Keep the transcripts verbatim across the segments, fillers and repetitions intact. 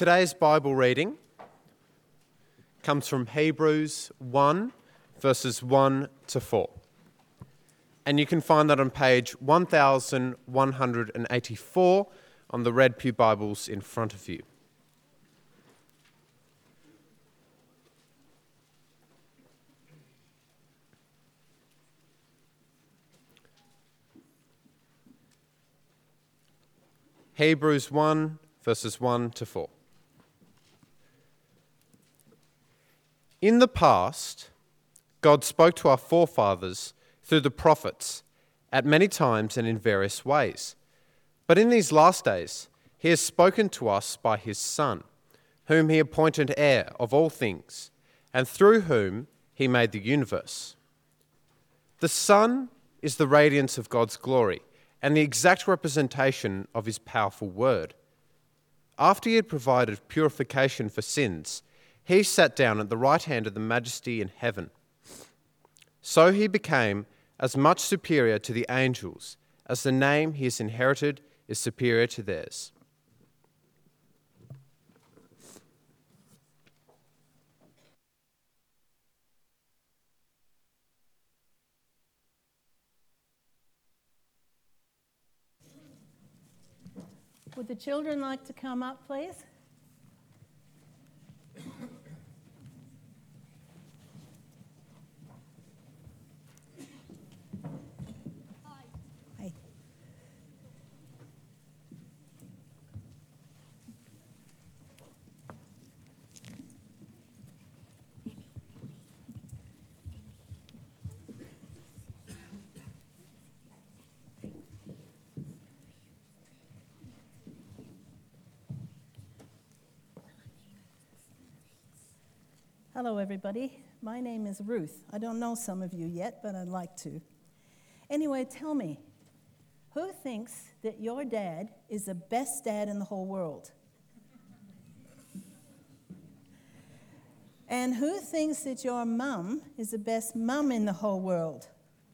Today's Bible reading comes from Hebrews one, verses one to four. And you can find that on page one thousand one hundred eighty-four on the Red Pew Bibles in front of you. Hebrews one, verses one to four. In the past, God spoke to our forefathers through the prophets at many times and in various ways. But in these last days, he has spoken to us by his Son, whom he appointed heir of all things, and through whom he made the universe. The Son is the radiance of God's glory and the exact representation of his powerful word. After he had provided purification for sins, he sat down at the right hand of the Majesty in heaven. So he became as much superior to the angels as the name he has inherited is superior to theirs. Would the children like to come up, please? Hi. Hi. Hello, everybody. My name is Ruth. I don't know some of you yet, but I'd like to. Anyway, tell me, who thinks that your dad is the best dad in the whole world? And who thinks that your mum is the best mum in the whole world?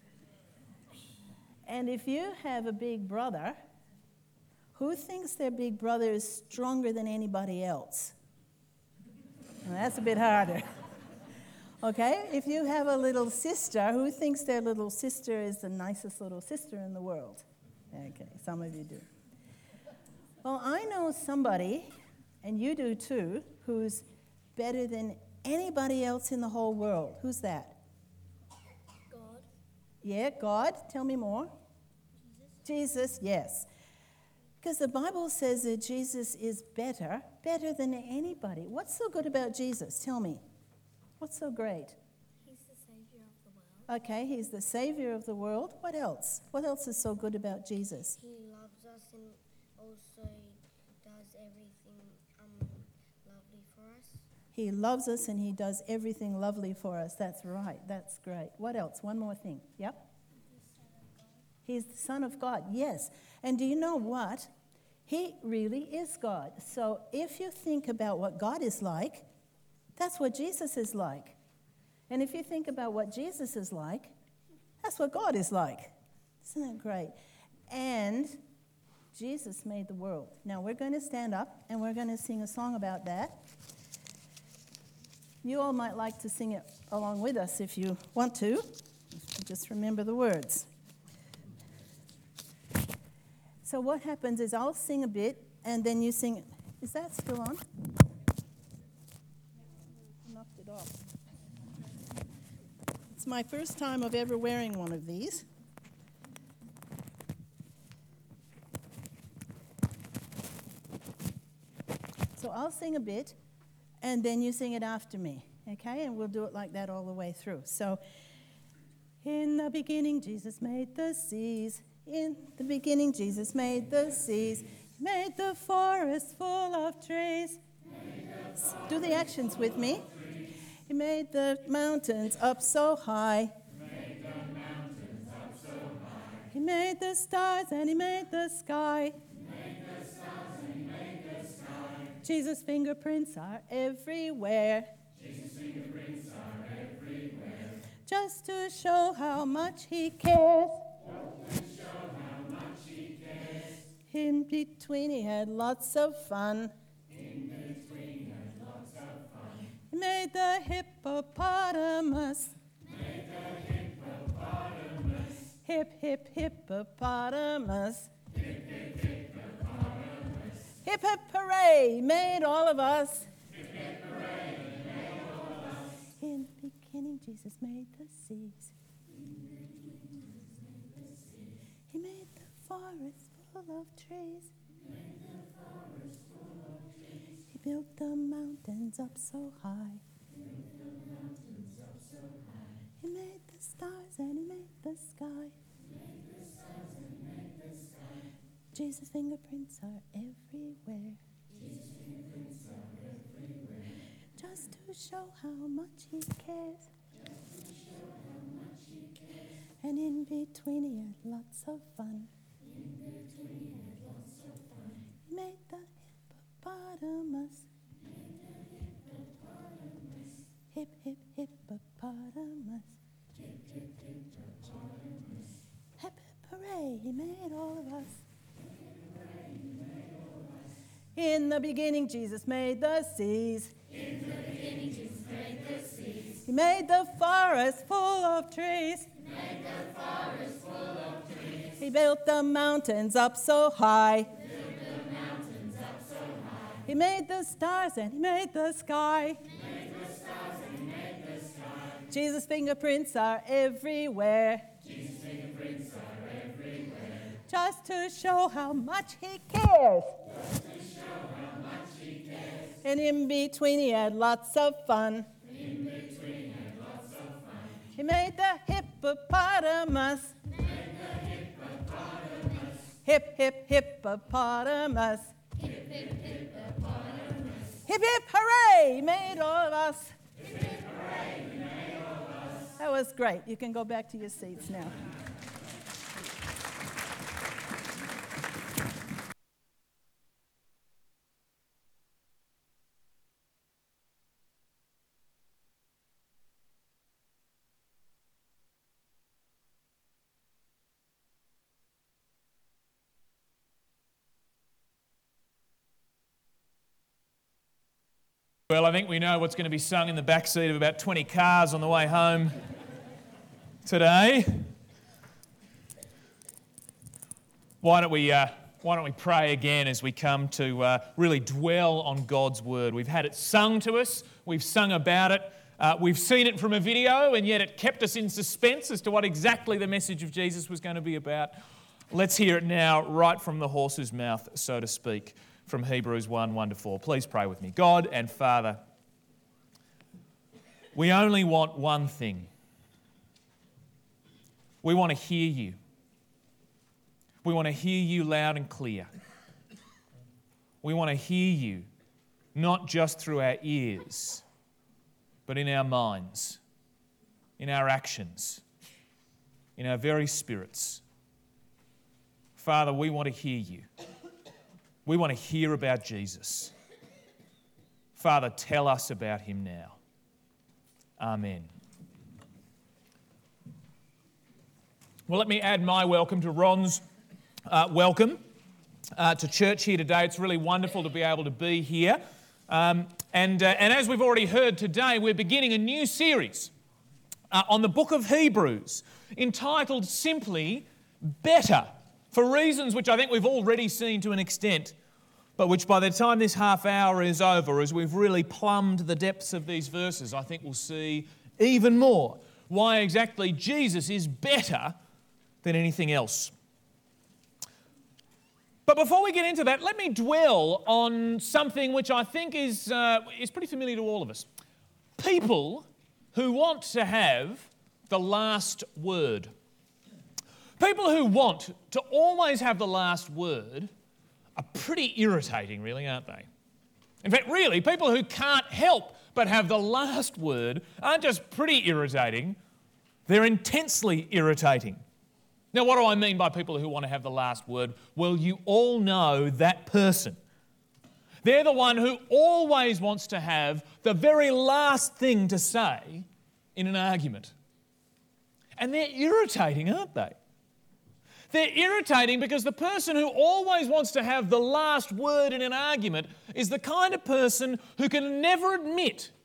And if you have a big brother, who thinks their big brother is stronger than anybody else? Well, that's a bit harder. Okay, if you have a little sister, who thinks their little sister is the nicest little sister in the world? Okay, some of you do. Well, I know somebody, and you do too, who's better than anybody else in the whole world. Who's that? God. Yeah, God. Tell me more. Jesus, Jesus, yes. Because the Bible says that Jesus is better, better than anybody. What's so good about Jesus? Tell me. What's so great? He's the Savior of the world. Okay, he's the Savior of the world. What else? What else is so good about Jesus? He loves us and also does everything um, lovely for us. He loves us and he does everything lovely for us. That's right. That's great. What else? One more thing. Yep. He's the Son of God. Yes. And do you know what? He really is God. So if you think about what God is like, that's what Jesus is like. And if you think about what Jesus is like, that's what God is like. Isn't that great? And Jesus made the world. Now we're going to stand up and we're going to sing a song about that. You all might like to sing it along with us if you want to. Just remember the words. So what happens is I'll sing a bit and then you sing. Is that still on? Knocked it off. It's my first time of ever wearing one of these. So I'll sing a bit, and then you sing it after me, okay? And we'll do it like that all the way through. So, in the beginning, Jesus made the seas. In the beginning, Jesus made the seas. Made the forest full of trees. Do the actions with me. He made the mountains up so high. Made the mountains up so high. He made the stars and he made the sky. Made the stars and he made the sky. Jesus' fingerprints are everywhere. Jesus' fingerprints are everywhere. Just to show how much he cares. Just to show how much he cares. In between he had lots of fun. In between He made the hippopotamus. Made the hippopotamus. Hip, hip, hippopotamus. Hip, hip, hippopotamus. Hip, hip, hooray, he made all of us. Hip, hip, hooray, he made all of us. In the beginning, Jesus made the seas. He made the forest full of trees. Made the forest full of trees. He built the mountains up so high. Built the mountains up so high. He made the stars and he made the sky. Made the stars and made the sky. Jesus' fingerprints are everywhere. Jesus' fingerprints are everywhere. Just to show how much he cares. Just to show how much he cares. And in between he had lots of fun. In between he had lots of fun. He made the hippopotamus. Made the hippopotamus. Hip, hip, hippopotamus. Hip, hip, hippopotamus. Hip, hip, hooray, he made all of us. In the beginning, Jesus made the seas. In the beginning, Jesus made the seas. He made the forest full of trees. Made the forest full of trees. He built the mountains up so high. Built the mountains up so high. He made the stars and he made the sky. Made the stars and he made the sky. Jesus' fingerprints are everywhere. Jesus' fingerprints are everywhere. Just to show how much he cares. Just to show how much he cares. And in between he had lots of fun. In between he had lots of fun. He made the hippopotamus. Made the hippopotamus. Hip, hip, hippopotamus. Hip, hip, hippopotamus. Hip, hip, hooray, he made all of us. Hip, hip, hooray, he made all of us. That was great. You can go back to your seats now. Well, I think we know what's going to be sung in the back seat of about twenty cars on the way home today. Why don't we, uh, why don't we pray again as we come to uh, really dwell on God's Word. We've had it sung to us, we've sung about it, uh, we've seen it from a video, and yet it kept us in suspense as to what exactly the message of Jesus was going to be about. Let's hear it now, right from the horse's mouth, so to speak, from Hebrews one, one to four. Please pray with me. God and Father, we only want one thing. We want to hear you. We want to hear you loud and clear. We want to hear you not just through our ears, but in our minds, in our actions, in our very spirits. Father, we want to hear you. We want to hear about Jesus. Father, tell us about him now. Amen. Well, let me add my welcome to Ron's uh, welcome uh, to church here today. It's really wonderful to be able to be here. Um, and, uh, and as we've already heard today, we're beginning a new series uh, on the book of Hebrews entitled simply Better, for reasons which I think we've already seen to an extent, but which by the time this half hour is over, as we've really plumbed the depths of these verses, I think we'll see even more why exactly Jesus is better than anything else. But before we get into that, let me dwell on something which I think is, uh, is pretty familiar to all of us. People who want to have the last word. People who want to always have the last word are pretty irritating, really, aren't they? In fact, really, people who can't help but have the last word aren't just pretty irritating, they're intensely irritating. Now, what do I mean by people who want to have the last word? Well, you all know that person. They're the one who always wants to have the very last thing to say in an argument. And they're irritating, aren't they? They're irritating because the person who always wants to have the last word in an argument is the kind of person who can never admit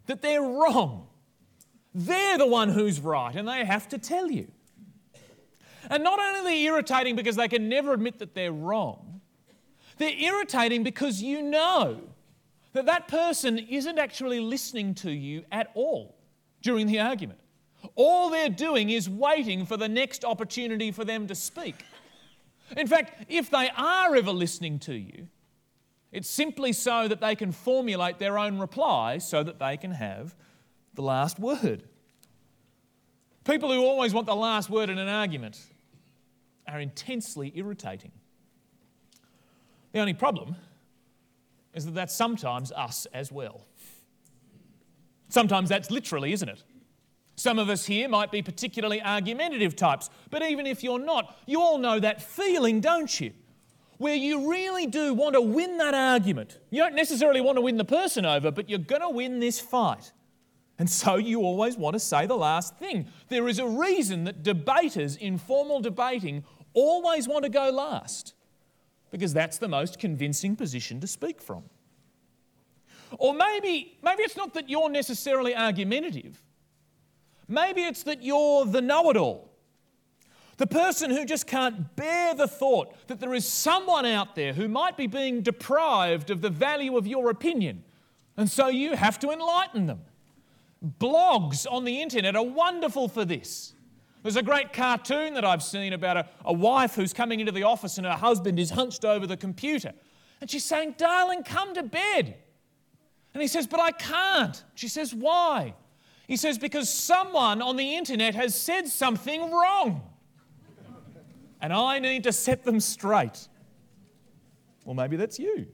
that they're wrong. They're the one who's right, and they have to tell you. And not only are they irritating because they can never admit that they're wrong, they're irritating because you know that that person isn't actually listening to you at all during the argument. All they're doing is waiting for the next opportunity for them to speak. In fact, if they are ever listening to you, it's simply so that they can formulate their own reply so that they can have the last word. People who always want the last word in an argument are intensely irritating. The only problem is that that's sometimes us as well. Sometimes that's literally, isn't it? Some of us here might be particularly argumentative types, but even if you're not, you all know that feeling, don't you? Where you really do want to win that argument. You don't necessarily want to win the person over, but you're going to win this fight. And so you always want to say the last thing. There is a reason that debaters in formal debating always want to go last, because that's the most convincing position to speak from. Or maybe, maybe it's not that you're necessarily argumentative. Maybe it's that you're the know-it-all. The person who just can't bear the thought that there is someone out there who might be being deprived of the value of your opinion, and so you have to enlighten them. Blogs on the internet are wonderful for this. There's a great cartoon that I've seen about a, a wife who's coming into the office and her husband is hunched over the computer. And she's saying, "Darling, come to bed." And he says, "But I can't." She says, "Why?" He says, "Because someone on the internet has said something wrong. And I need to set them straight." Well, maybe that's you.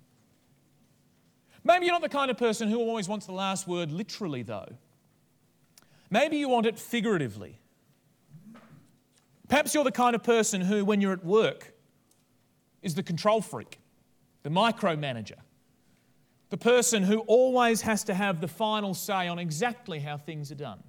Maybe you're not the kind of person who always wants the last word literally, though. Maybe you want it figuratively. Perhaps you're the kind of person who, when you're at work, is the control freak, the micromanager, the person who always has to have the final say on exactly how things are done.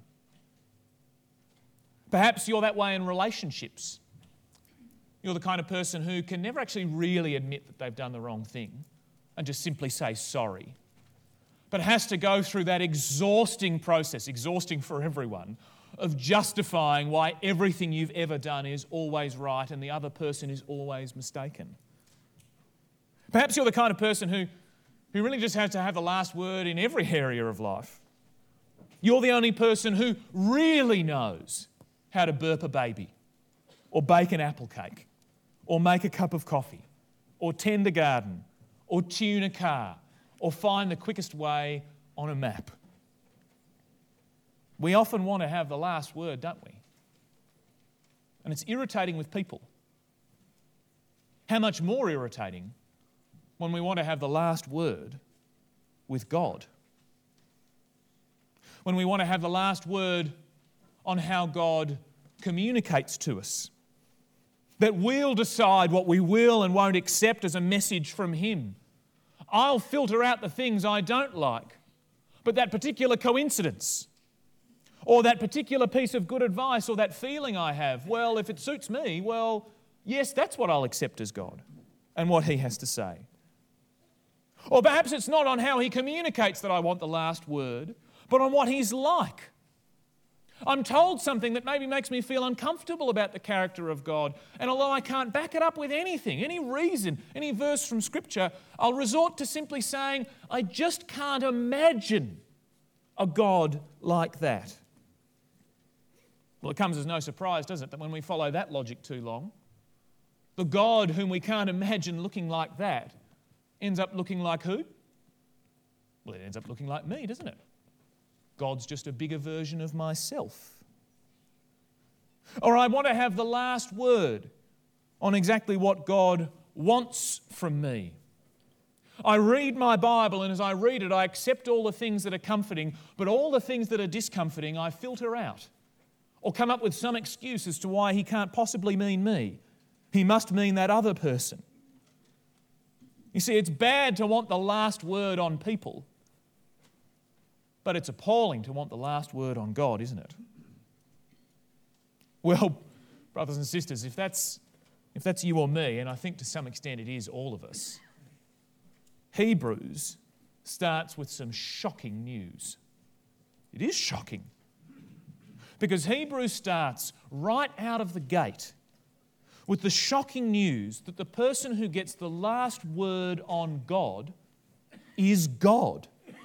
Perhaps you're that way in relationships. You're the kind of person who can never actually really admit that they've done the wrong thing and just simply say sorry, but has to go through that exhausting process, exhausting for everyone, of justifying why everything you've ever done is always right and the other person is always mistaken. Perhaps you're the kind of person who, who really just has to have the last word in every area of life. You're the only person who really knows how to burp a baby, or bake an apple cake, or make a cup of coffee, or tend a garden, or tune a car, or find the quickest way on a map. We often want to have the last word, don't we? And it's irritating with people. How much more irritating when we want to have the last word with God? When we want to have the last word on how God communicates to us. That we'll decide what we will and won't accept as a message from Him. I'll filter out the things I don't like, but that particular coincidence, or that particular piece of good advice, or that feeling I have, well, if it suits me, well, yes, that's what I'll accept as God and what He has to say. Or perhaps it's not on how He communicates that I want the last word, but on what He's like. I'm told something that maybe makes me feel uncomfortable about the character of God, and although I can't back it up with anything, any reason, any verse from Scripture, I'll resort to simply saying, I just can't imagine a God like that. Well, it comes as no surprise, does it, that when we follow that logic too long, the God whom we can't imagine looking like that ends up looking like who? Well, it ends up looking like me, doesn't it? God's just a bigger version of myself. Or I want to have the last word on exactly what God wants from me. I read my Bible, and as I read it, I accept all the things that are comforting, but all the things that are discomforting, I filter out or come up with some excuse as to why He can't possibly mean me. He must mean that other person. You see, it's bad to want the last word on people, but it's appalling to want the last word on God, isn't it? Well, brothers and sisters, if that's, if that's you or me, and I think to some extent it is all of us, Hebrews starts with some shocking news. It is shocking. Because Hebrews starts right out of the gate with the shocking news that the person who gets the last word on God is God.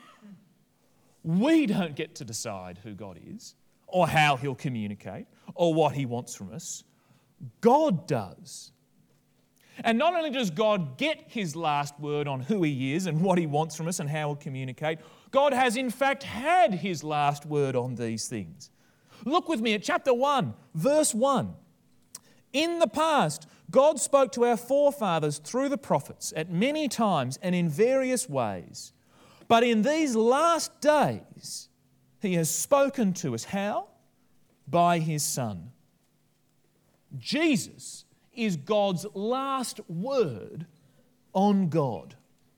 We don't get to decide who God is, or how he'll communicate, or what he wants from us. God does. And not only does God get his last word on who he is and what he wants from us and how he'll communicate, God has in fact had his last word on these things. Look with me at chapter one, verse one. In the past, God spoke to our forefathers through the prophets at many times and in various ways. But in these last days, he has spoken to us. How? By his Son. Jesus is God's last word on God.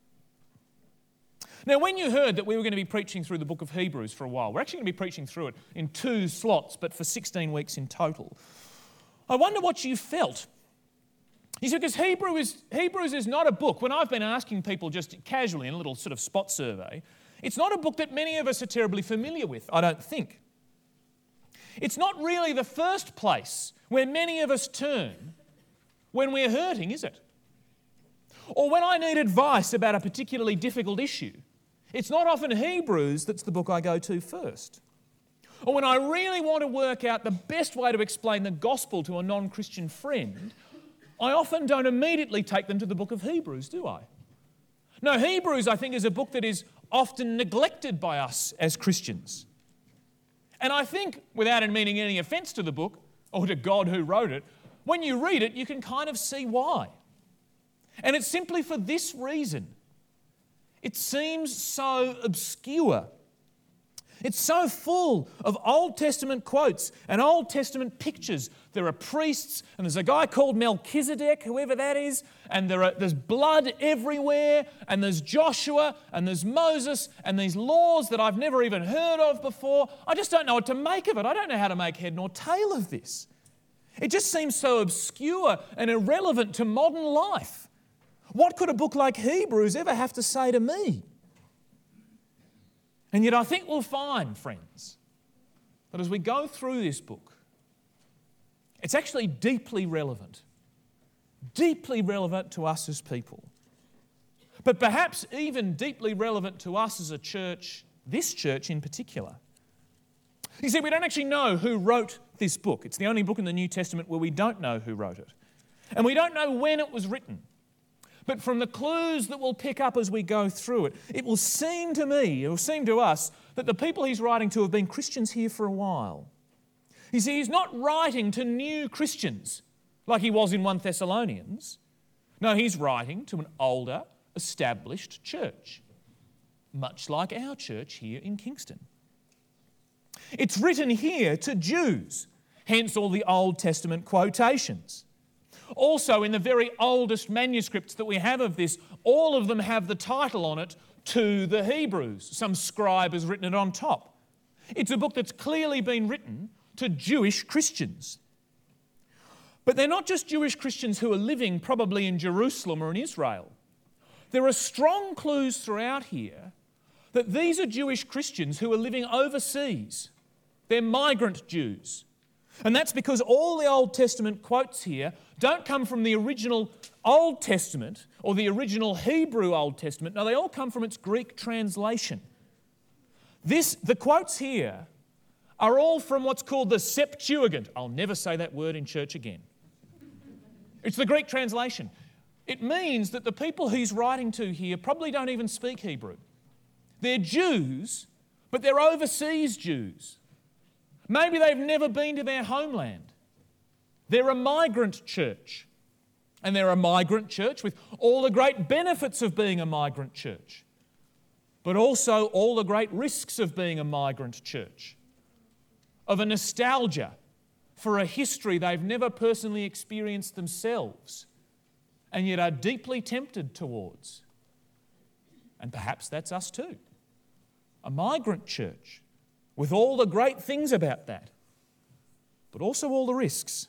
Now, when you heard that we were going to be preaching through the book of Hebrews for a while, we're actually going to be preaching through it in two slots, but for sixteen weeks in total. I wonder what you felt. You see, because Hebrew is, Hebrews is not a book, when I've been asking people just casually in a little sort of spot survey, it's not a book that many of us are terribly familiar with, I don't think. It's not really the first place where many of us turn when we're hurting, is it? Or when I need advice about a particularly difficult issue, it's not often Hebrews that's the book I go to first. Or when I really want to work out the best way to explain the gospel to a non-Christian friend, I often don't immediately take them to the book of Hebrews, do I? No, Hebrews, I think, is a book that is often neglected by us as Christians. And I think, without meaning any offence to the book or to God who wrote it, when you read it, you can kind of see why. And it's simply for this reason. It seems so obscure. It's so full of Old Testament quotes and Old Testament pictures. There are priests, and there's a guy called Melchizedek, whoever that is, and there are, there's blood everywhere, and there's Joshua, and there's Moses, and these laws that I've never even heard of before. I just don't know what to make of it. I don't know how to make head nor tail of this. It just seems so obscure and irrelevant to modern life. What could a book like Hebrews ever have to say to me? And yet I think we'll find, friends, that as we go through this book, it's actually deeply relevant. Deeply relevant to us as people. But perhaps even deeply relevant to us as a church, this church in particular. You see, we don't actually know who wrote this book. It's the only book in the New Testament where we don't know who wrote it. And we don't know when it was written. But from the clues that we'll pick up as we go through it, it will seem to me, it will seem to us, that the people he's writing to have been Christians here for a while. You see, he's not writing to new Christians like he was in First Thessalonians. No, he's writing to an older, established church, much like our church here in Kingston. It's written here to Jews, hence all the Old Testament quotations. Also, in the very oldest manuscripts that we have of this, all of them have the title on it, To the Hebrews. Some scribe has written it on top. It's a book that's clearly been written to Jewish Christians. But they're not just Jewish Christians who are living probably in Jerusalem or in Israel. There are strong clues throughout here that these are Jewish Christians who are living overseas. They're migrant Jews. And that's because all the Old Testament quotes here don't come from the original Old Testament or the original Hebrew Old Testament. No, they all come from its Greek translation. This, the quotes here are all from what's called the Septuagint. I'll never say that word in church again. It's the Greek translation. It means that the people he's writing to here probably don't even speak Hebrew. They're Jews, but they're overseas Jews. Maybe they've never been to their homeland. They're a migrant church. And they're a migrant church with all the great benefits of being a migrant church, but also all the great risks of being a migrant church, of a nostalgia for a history they've never personally experienced themselves and yet are deeply tempted towards. And perhaps that's us too. A migrant church with all the great things about that, but also all the risks.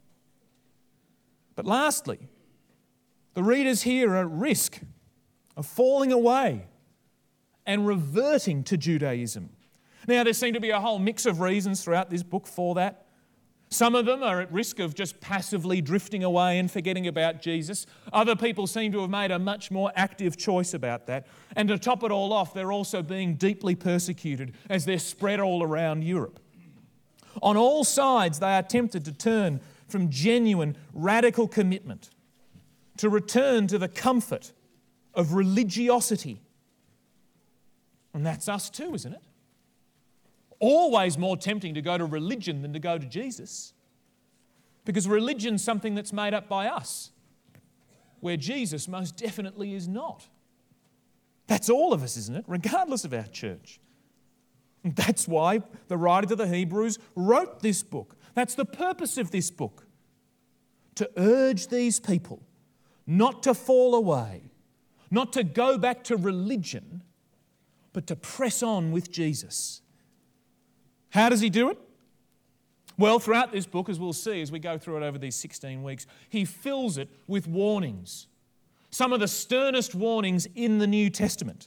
But lastly, the readers here are at risk of falling away and reverting to Judaism Now, there seem to be a whole mix of reasons throughout this book for that. Some of them are at risk of just passively drifting away and forgetting about Jesus. Other people seem to have made a much more active choice about that. And to top it all off, they're also being deeply persecuted as they're spread all around Europe. On all sides, they are tempted to turn from genuine, radical commitment to return to the comfort of religiosity. And that's us too, isn't it? Always more tempting to go to religion than to go to Jesus. Because religion's something that's made up by us, where Jesus most definitely is not. That's all of us, isn't it? Regardless of our church. And that's why the writer to the Hebrews wrote this book. That's the purpose of this book. To urge these people not to fall away, not to go back to religion, but to press on with Jesus. How does he do it? Well, throughout this book, as we'll see as we go through it over these sixteen weeks, he fills it with warnings. Some of the sternest warnings in the New Testament.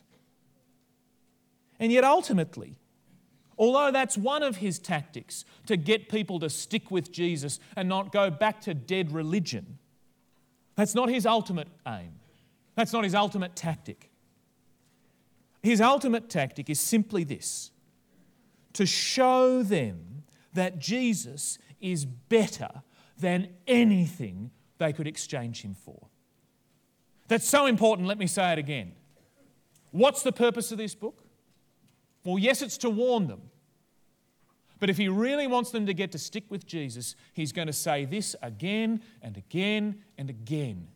And yet ultimately, although that's one of his tactics, to get people to stick with Jesus and not go back to dead religion, that's not his ultimate aim. That's not his ultimate tactic. His ultimate tactic is simply this: to show them that Jesus is better than anything they could exchange him for. That's so important, let me say it again. What's the purpose of this book? Well, yes, it's to warn them. But if he really wants them to get to stick with Jesus, he's going to say this again and again and again.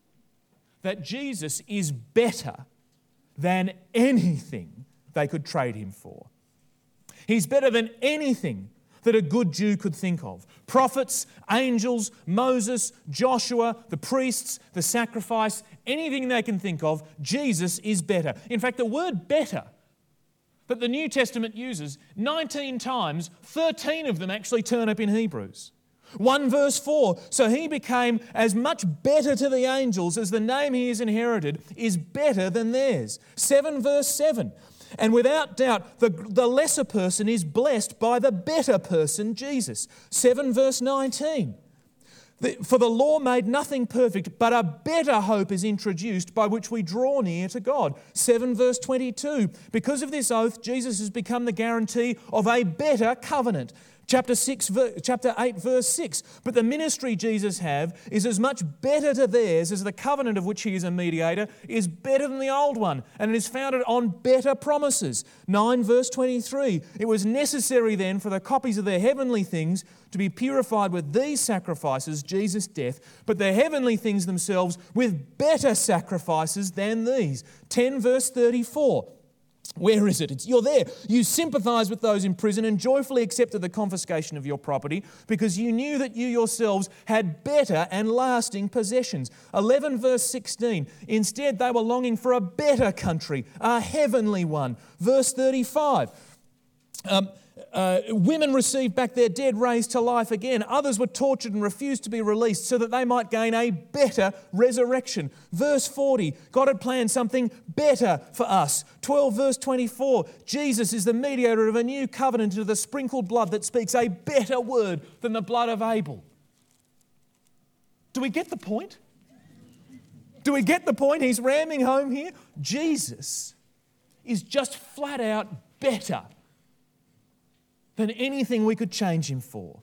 That Jesus is better than anything they could trade him for. He's better than anything that a good Jew could think of. Prophets, angels, Moses, Joshua, the priests, the sacrifice, anything they can think of, Jesus is better. In fact, the word better that the New Testament uses nineteen times, thirteen of them actually turn up in Hebrews. one verse four, so he became as much better to the angels as the name he has inherited is better than theirs. seven verse seven, and without doubt the, the lesser person is blessed by the better person, Jesus. seven verse nineteen, for the law made nothing perfect, but a better hope is introduced by which we draw near to God. seven verse twenty-two, because of this oath, Jesus has become the guarantee of a better covenant. Chapter six, chapter eight, verse six. But the ministry Jesus have is as much better to theirs as the covenant of which he is a mediator is better than the old one, and it is founded on better promises. nine, verse twenty-three. It was necessary then for the copies of their heavenly things to be purified with these sacrifices, Jesus' death, but the heavenly things themselves with better sacrifices than these. ten, verse thirty-four. Where is it? It's, you're there. You sympathise with those in prison and joyfully accepted the confiscation of your property because you knew that you yourselves had better and lasting possessions. eleven verse sixteen. Instead, they were longing for a better country, a heavenly one. Verse thirty-five. Um, Uh, women received back their dead raised to life again. Others were tortured and refused to be released so that they might gain a better resurrection. Verse forty, God had planned something better for us. twelve verse twenty-four, Jesus is the mediator of a new covenant into the sprinkled blood that speaks a better word than the blood of Abel. Do we get the point? Do we get the point? He's ramming home here. Jesus is just flat out better than anything we could change him for.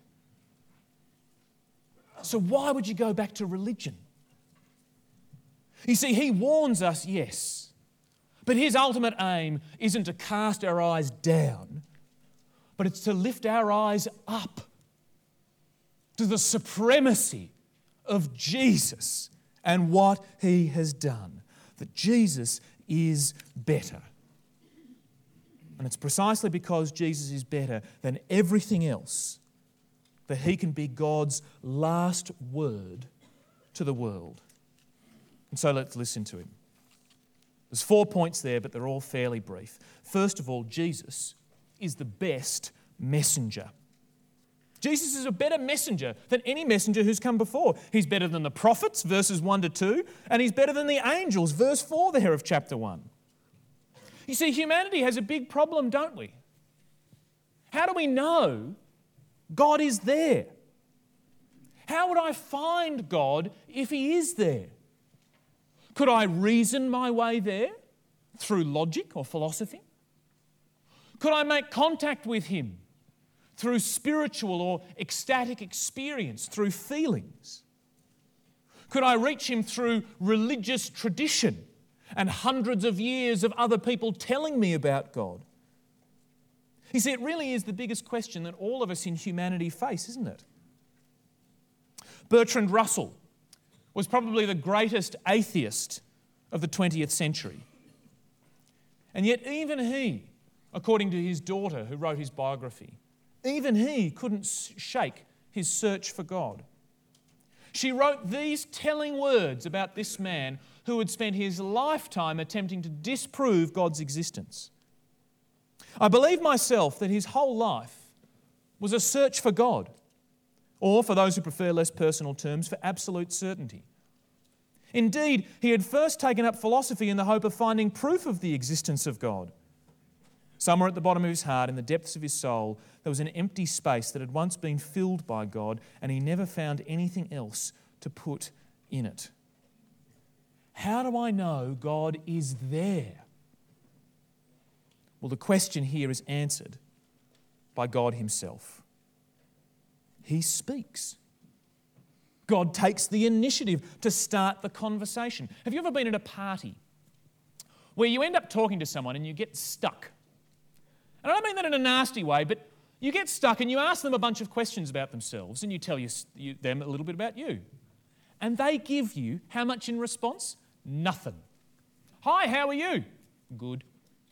So why would you go back to religion? You see, he warns us, yes, but his ultimate aim isn't to cast our eyes down, but it's to lift our eyes up to the supremacy of Jesus and what he has done. That Jesus is better. And it's precisely because Jesus is better than everything else that he can be God's last word to the world. And so let's listen to him. There's four points there, but they're all fairly brief. First of all, Jesus is the best messenger. Jesus is a better messenger than any messenger who's come before. He's better than the prophets, verses one to two, and he's better than the angels, verse four there of chapter one. You see, humanity has a big problem, don't we? How do we know God is there? How would I find God if He is there? Could I reason my way there through logic or philosophy? Could I make contact with Him through spiritual or ecstatic experience, through feelings? Could I reach Him through religious tradition and hundreds of years of other people telling me about God? You see, it really is the biggest question that all of us in humanity face, isn't it? Bertrand Russell was probably the greatest atheist of the twentieth century. And yet even he, according to his daughter who wrote his biography, even he couldn't shake his search for God. She wrote these telling words about this man who had spent his lifetime attempting to disprove God's existence. I believe myself that his whole life was a search for God, or, for those who prefer less personal terms, for absolute certainty. Indeed, he had first taken up philosophy in the hope of finding proof of the existence of God. Somewhere at the bottom of his heart, in the depths of his soul, there was an empty space that had once been filled by God, and he never found anything else to put in it. How do I know God is there? Well, the question here is answered by God Himself. He speaks. God takes the initiative to start the conversation. Have you ever been at a party where you end up talking to someone and you get stuck? And I don't mean that in a nasty way, but you get stuck and you ask them a bunch of questions about themselves and you tell you, you, them a little bit about you. And they give you how much in response? Nothing. Hi, how are you? Good.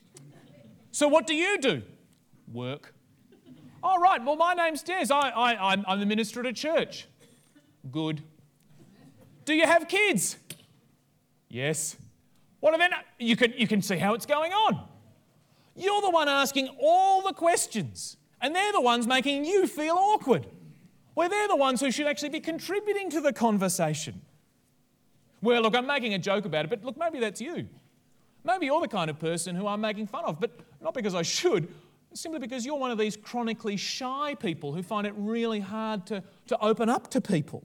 So what do you do? Work. Oh, right, well, my name's Des. I, I, I'm, I'm the minister at a church. Good. Do you have kids? Yes. What event? You can, you can see how it's going on. You're the one asking all the questions, and they're the ones making you feel awkward. Well, they're the ones who should actually be contributing to the conversation. Well, look, I'm making a joke about it, but look, maybe that's you. Maybe you're the kind of person who I'm making fun of, but not because I should, simply because you're one of these chronically shy people who find it really hard to, to open up to people.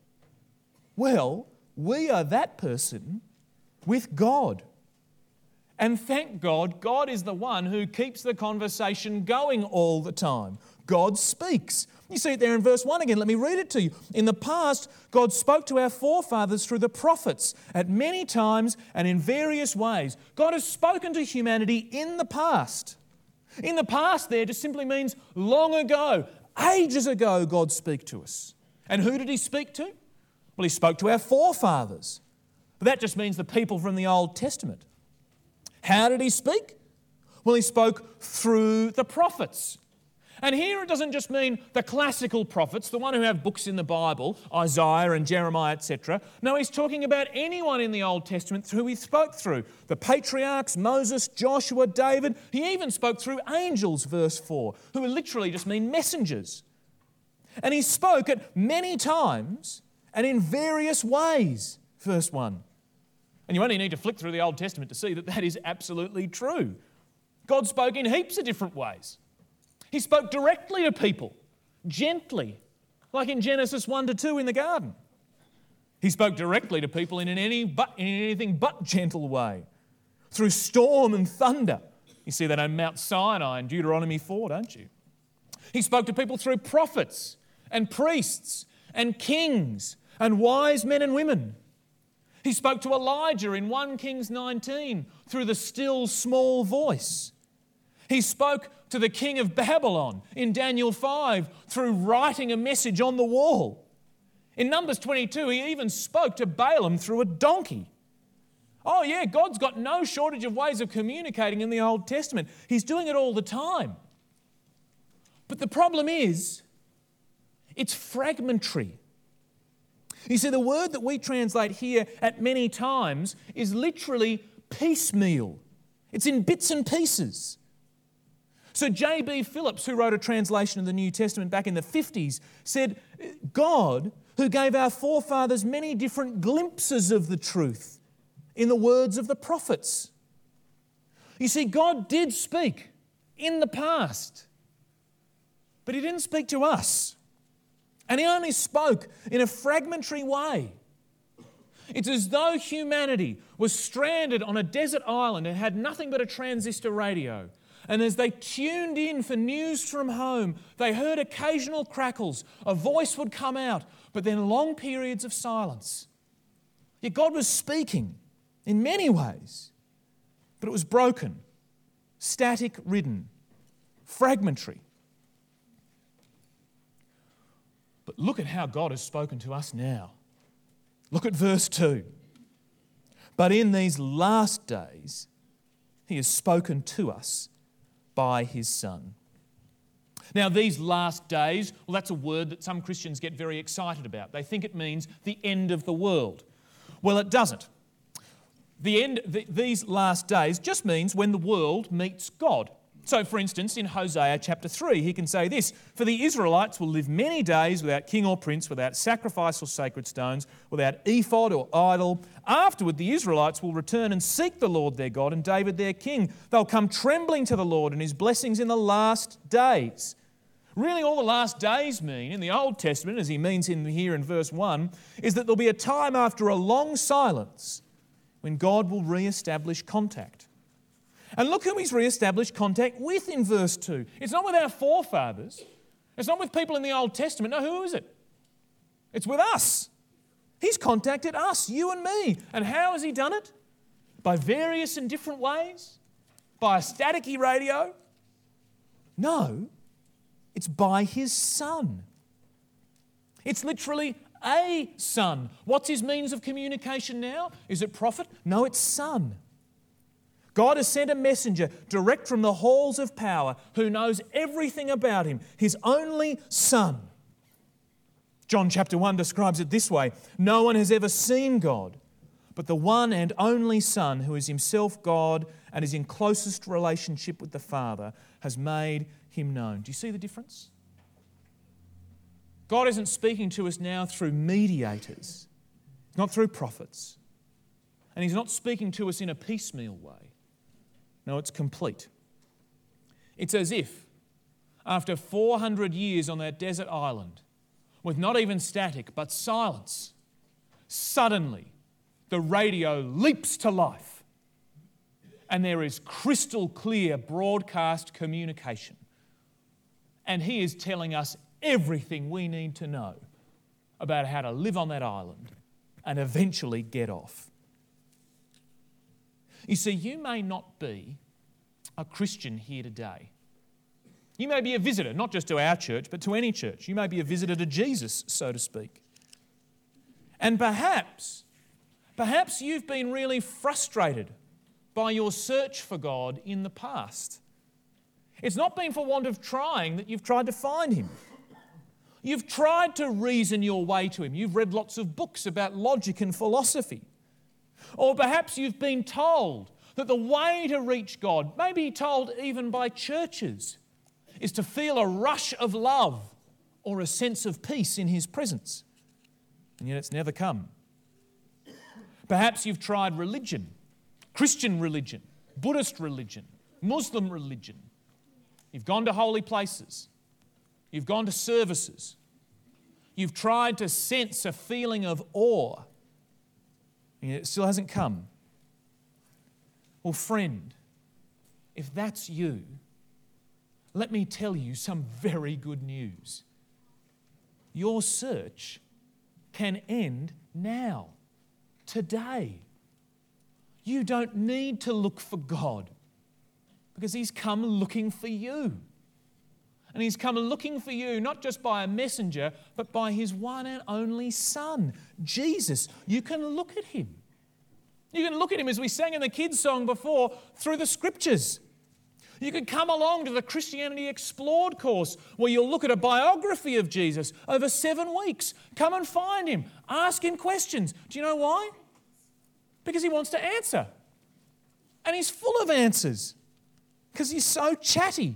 Well, we are that person with God. And thank God, God is the one who keeps the conversation going all the time. God speaks. You see it there in verse one again. Let me read it to you. In the past, God spoke to our forefathers through the prophets at many times and in various ways. God has spoken to humanity in the past. In the past there just simply means long ago, ages ago, God spoke to us. And who did He speak to? Well, He spoke to our forefathers. But that just means the people from the Old Testament. How did He speak? Well, He spoke through the prophets. And here it doesn't just mean the classical prophets, the one who have books in the Bible, Isaiah and Jeremiah, et cetera. No, He's talking about anyone in the Old Testament who He spoke through. The patriarchs, Moses, Joshua, David. He even spoke through angels, verse four, who literally just mean messengers. And He spoke at many times and in various ways, verse one. And you only need to flick through the Old Testament to see that that is absolutely true. God spoke in heaps of different ways. He spoke directly to people, gently, like in Genesis one to two in the garden. He spoke directly to people in, any but, in anything but gentle way, through storm and thunder. You see that on Mount Sinai in Deuteronomy four, don't you? He spoke to people through prophets and priests and kings and wise men and women. He spoke to Elijah in First Kings nineteen through the still small voice. He spoke to the king of Babylon in Daniel five through writing a message on the wall. In Numbers twenty-two, He even spoke to Balaam through a donkey. Oh yeah, God's got no shortage of ways of communicating in the Old Testament. He's doing it all the time. But the problem is, it's fragmentary. You see, the word that we translate here at many times is literally piecemeal. It's in bits and pieces. So J B Phillips, who wrote a translation of the New Testament back in the fifties, said, God, who gave our forefathers many different glimpses of the truth in the words of the prophets. You see, God did speak in the past. But he didn't speak to us. And he only spoke in a fragmentary way. It's as though humanity was stranded on a desert island and had nothing but a transistor radio. And as they tuned in for news from home, they heard occasional crackles. A voice would come out, but then long periods of silence. Yet God was speaking in many ways, but it was broken, static-ridden, fragmentary. But look at how God has spoken to us now. Look at verse two. But in these last days, he has spoken to us by his Son. Now, these last days, well, that's a word that some Christians get very excited about. They think it means the end of the world. Well, it doesn't. The end, the, these last days just means when the world meets God. So, for instance, in Hosea chapter three, he can say this, "For the Israelites will live many days without king or prince, without sacrifice or sacred stones, without ephod or idol. Afterward, the Israelites will return and seek the Lord their God and David their king. They'll come trembling to the Lord and his blessings in the last days." Really, all the last days mean, in the Old Testament, as he means in here in verse one, is that there'll be a time after a long silence when God will re-establish contact. And look who he's re-established contact with in verse two. It's not with our forefathers. It's not with people in the Old Testament. No, who is it? It's with us. He's contacted us, you and me. And how has he done it? By various and different ways? By a staticky radio? No, it's by his Son. It's literally a Son. What's his means of communication now? Is it prophet? No, it's Son. God has sent a messenger direct from the halls of power who knows everything about him, his only Son. John chapter one describes it this way: "No one has ever seen God, but the one and only Son, who is himself God and is in closest relationship with the Father, has made him known." Do you see the difference? God isn't speaking to us now through mediators, not through prophets. And he's not speaking to us in a piecemeal way. No, it's complete. It's as if, after four hundred years on that desert island, with not even static but silence, suddenly the radio leaps to life and there is crystal clear broadcast communication. And he is telling us everything we need to know about how to live on that island and eventually get off. You see, you may not be a Christian here today. You may be a visitor, not just to our church, but to any church. You may be a visitor to Jesus, so to speak. And perhaps, perhaps you've been really frustrated by your search for God in the past. It's not been for want of trying that you've tried to find him. You've tried to reason your way to him. You've read lots of books about logic and philosophy. Or perhaps you've been told that the way to reach God, maybe told even by churches, is to feel a rush of love or a sense of peace in his presence. And yet it's never come. Perhaps you've tried religion, Christian religion, Buddhist religion, Muslim religion. You've gone to holy places. You've gone to services. You've tried to sense a feeling of awe. And it still hasn't come. Well, friend, if that's you, let me tell you some very good news. Your search can end now, today. You don't need to look for God because he's come looking for you. And he's come looking for you not just by a messenger, but by his one and only Son, Jesus. You can look at him. You can look at him, as we sang in the kids' song before, through the Scriptures. You could come along to the Christianity Explored course where you'll look at a biography of Jesus over seven weeks. Come and find him. Ask him questions. Do you know why? Because he wants to answer. And he's full of answers because he's so chatty.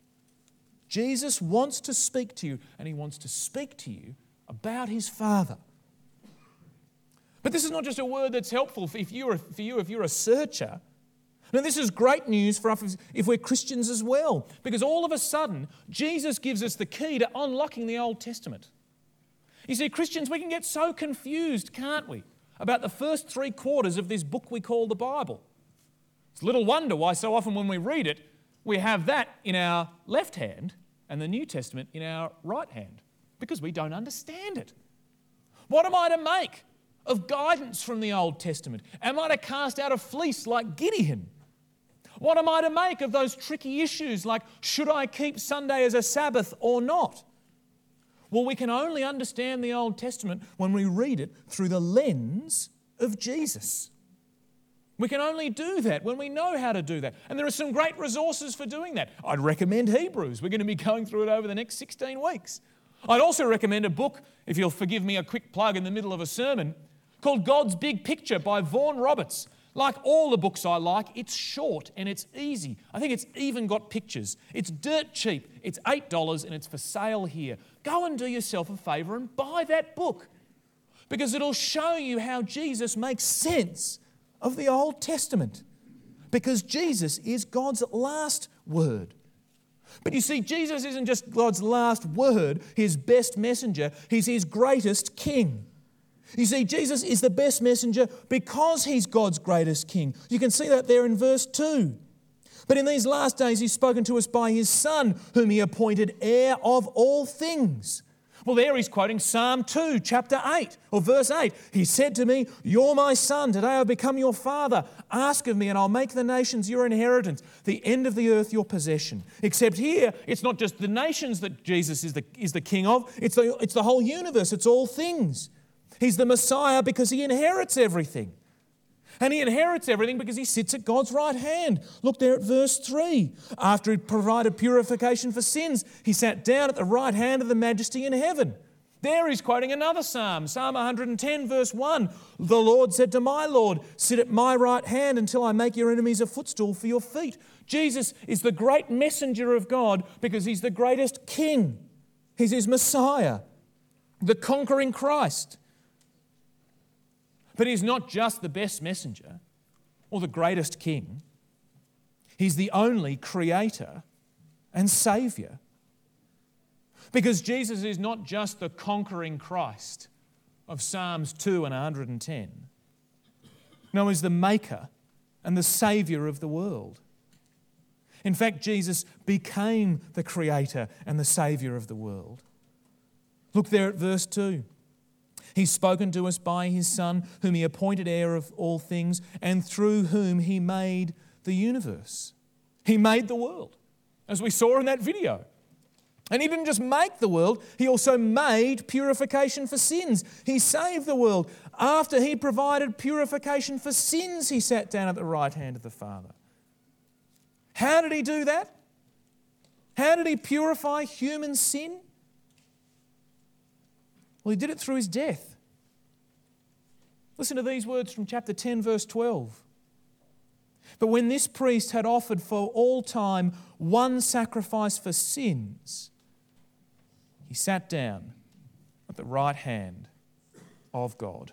Jesus wants to speak to you, and he wants to speak to you about his Father. But this is not just a word that's helpful for, if you're, for you if you're a searcher. Now, this is great news for us if we're Christians as well, because all of a sudden, Jesus gives us the key to unlocking the Old Testament. You see, Christians, we can get so confused, can't we, about the first three quarters of this book we call the Bible. It's little wonder why so often when we read it, we have that in our left hand and the New Testament in our right hand, because we don't understand it. What am I to make of guidance from the Old Testament? Am I to cast out a fleece like Gideon? What am I to make of those tricky issues like, should I keep Sunday as a Sabbath or not? Well, we can only understand the Old Testament when we read it through the lens of Jesus. We can only do that when we know how to do that. And there are some great resources for doing that. I'd recommend Hebrews. We're going to be going through it over the next sixteen weeks. I'd also recommend a book, if you'll forgive me a quick plug in the middle of a sermon, called God's Big Picture by Vaughan Roberts. Like all the books I like, it's short and it's easy. I think it's even got pictures. It's dirt cheap. It's eight dollars and it's for sale here. Go and do yourself a favour and buy that book, because it'll show you how Jesus makes sense of the Old Testament, because Jesus is God's last word. But you see, Jesus isn't just God's last word, his best messenger. He's his greatest king. You see, Jesus is the best messenger because he's God's greatest king. You can see that there in verse two. But in these last days he's spoken to us by his Son, whom he appointed heir of all things. Well, there he's quoting Psalm two, chapter eight, or verse eight. He said to me, "You're my son, today I've become your father. Ask of me and I'll make the nations your inheritance, the end of the earth your possession." Except here, it's not just the nations that Jesus is the, is the king of, it's the, it's the whole universe, it's all things. He's the Messiah because he inherits everything. And he inherits everything because he sits at God's right hand. Look there at verse three. After he provided purification for sins, he sat down at the right hand of the Majesty in heaven. There he's quoting another psalm, Psalm one hundred ten, verse one. The Lord said to my Lord, "Sit at my right hand until I make your enemies a footstool for your feet." Jesus is the great messenger of God because he's the greatest king. He's his Messiah, the conquering Christ. But he's not just the best messenger or the greatest king. He's the only creator and saviour. Because Jesus is not just the conquering Christ of Psalms two and one hundred ten. No, he's the maker and the saviour of the world. In fact, Jesus became the creator and the saviour of the world. Look there at verse two. He's spoken to us by his Son, whom he appointed heir of all things, and through whom he made the universe. He made the world, as we saw in that video. And he didn't just make the world, he also made purification for sins. He saved the world. After he provided purification for sins, he sat down at the right hand of the Father. How did he do that? How did he purify human sin? Well, he did it through his death. Listen to these words from chapter ten, verse twelve. But when this priest had offered for all time one sacrifice for sins, he sat down at the right hand of God.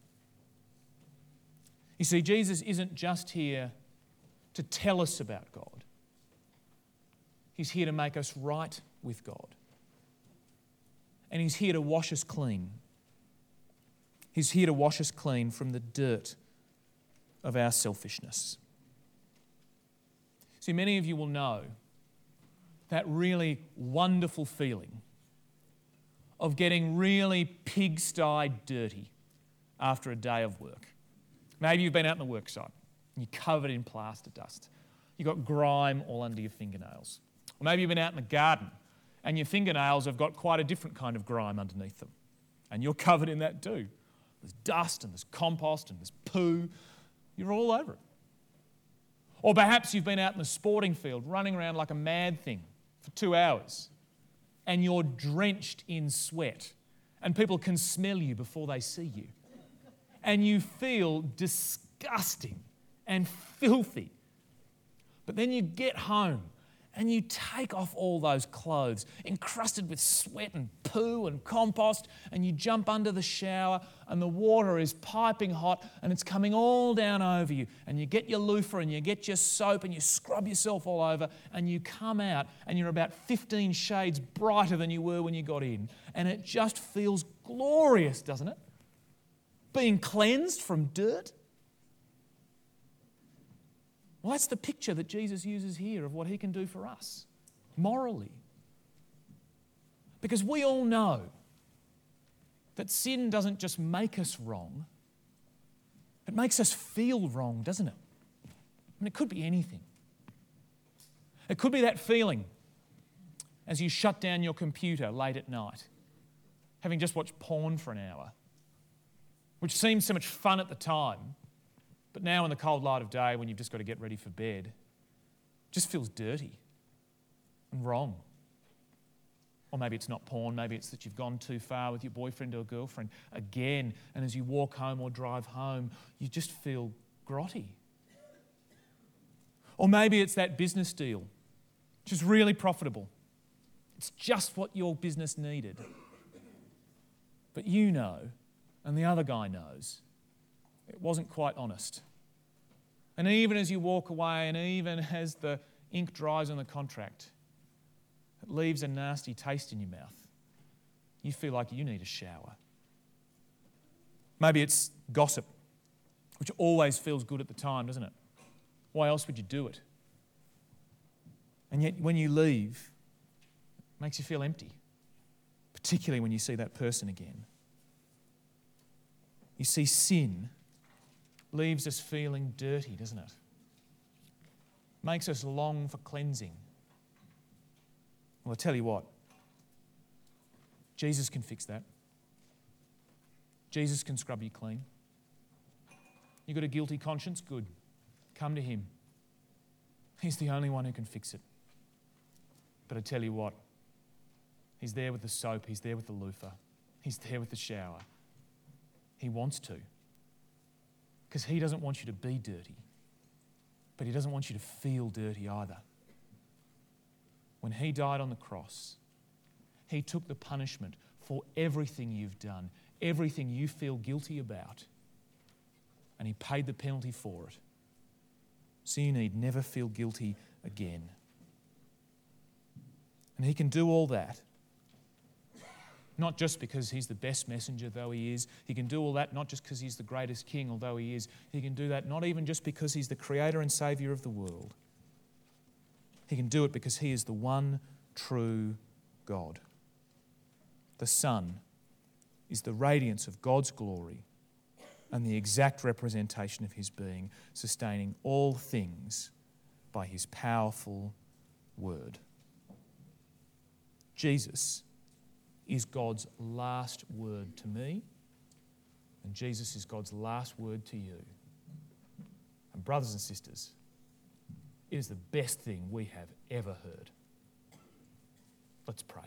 You see, Jesus isn't just here to tell us about God. He's here to make us right with God. And he's here to wash us clean. He's here to wash us clean from the dirt of our selfishness. See, many of you will know that really wonderful feeling of getting really pigsty dirty after a day of work. Maybe you've been out on the work site and you're covered in plaster dust. You've got grime all under your fingernails. Or maybe you've been out in the garden and your fingernails have got quite a different kind of grime underneath them. And you're covered in that too. There's dust and there's compost and there's poo. You're all over it. Or perhaps you've been out in the sporting field running around like a mad thing for two hours and you're drenched in sweat and people can smell you before they see you. And you feel disgusting and filthy. But then you get home and you take off all those clothes encrusted with sweat and poo and compost, and you jump under the shower and the water is piping hot and it's coming all down over you, and you get your loofah and you get your soap and you scrub yourself all over, and you come out and you're about fifteen shades brighter than you were when you got in, and it just feels glorious, doesn't it? Being cleansed from dirt. Well, that's the picture that Jesus uses here of what he can do for us morally. Because we all know that sin doesn't just make us wrong, it makes us feel wrong, doesn't it? I mean, it could be anything. It could be that feeling as you shut down your computer late at night, having just watched porn for an hour, which seems so much fun at the time, but now in the cold light of day when you've just got to get ready for bed, it just feels dirty and wrong. Or maybe it's not porn, maybe it's that you've gone too far with your boyfriend or girlfriend again, and as you walk home or drive home, you just feel grotty. Or maybe it's that business deal, which is really profitable. It's just what your business needed. But you know, and the other guy knows, it wasn't quite honest. And even as you walk away, and even as the ink dries on the contract, it leaves a nasty taste in your mouth. You feel like you need a shower. Maybe it's gossip, which always feels good at the time, doesn't it? Why else would you do it? And yet when you leave, it makes you feel empty, particularly when you see that person again. You see, sin leaves us feeling dirty, doesn't it? Makes us long for cleansing. Well, I tell you what, Jesus can fix that. Jesus can scrub you clean. You've got a guilty conscience? Good. Come to him. He's the only one who can fix it. But I tell you what, he's there with the soap, he's there with the loofah, he's there with the shower. He wants to. Because he doesn't want you to be dirty, but he doesn't want you to feel dirty either. When he died on the cross, he took the punishment for everything you've done, everything you feel guilty about, and he paid the penalty for it. So you need never feel guilty again. And he can do all that, not just because he's the best messenger, though he is. He can do all that not just because he's the greatest king, although he is. He can do that not even just because he's the creator and saviour of the world. He can do it because he is the one true God. The Son is the radiance of God's glory and the exact representation of his being, sustaining all things by his powerful word. Jesus is God's last word to me, and Jesus is God's last word to you. And brothers and sisters, it is the best thing we have ever heard. Let's pray.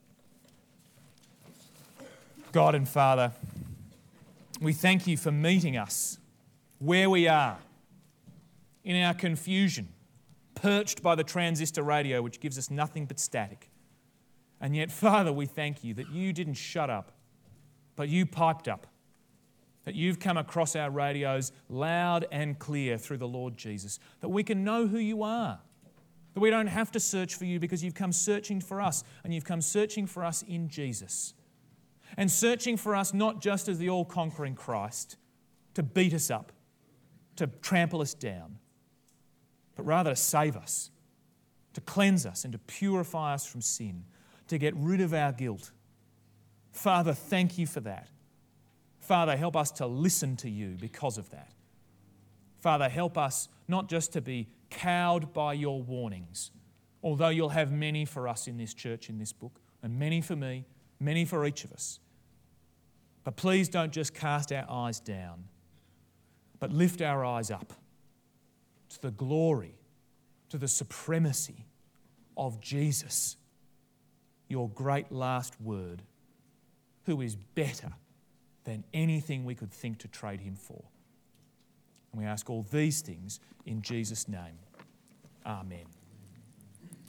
God and Father, we thank you for meeting us where we are, in our confusion, perched by the transistor radio which gives us nothing but static. And yet, Father, we thank you that you didn't shut up, but you piped up, that you've come across our radios loud and clear through the Lord Jesus, that we can know who you are, that we don't have to search for you because you've come searching for us, and you've come searching for us in Jesus. And searching for us not just as the all-conquering Christ to beat us up, to trample us down, but rather to save us, to cleanse us and to purify us from sin, to get rid of our guilt. Father, thank you for that. Father, help us to listen to you because of that. Father, help us not just to be cowed by your warnings, although you'll have many for us in this church, in this book, and many for me, many for each of us. But please don't just cast our eyes down, but lift our eyes up to the glory, to the supremacy of Jesus, your great last word, who is better than anything we could think to trade him for. And we ask all these things in Jesus' name. Amen.